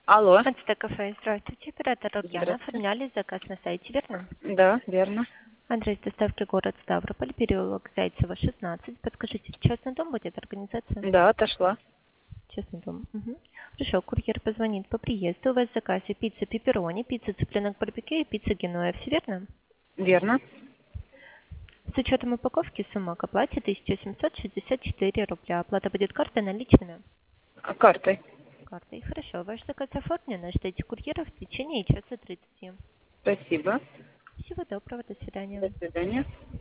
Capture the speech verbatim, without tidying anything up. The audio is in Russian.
Алло. Константин кафе, здравствуйте. Оператор Лукьяна. Здравствуйте. Оформляли заказ на сайте, верно? Да, верно. Адрес доставки город Ставрополь, переулок Зайцева, шестнадцать. Подскажите, частный дом будет организация? Да, отошла. Частный дом. Угу. Хорошо, курьер позвонит по приезду. У вас в заказе пицца пепперони, пицца цыпленок барбекю и пицца генуэза, все верно? Верно. С учетом упаковки сумма к оплате тысяча семьсот шестьдесят четыре рубля. Оплата будет картой наличными? А картой? Картой. Хорошо. Ваш заказ оформлен. Ждите курьера в течение часа тридцати. Спасибо. Всего доброго. До свидания. До свидания.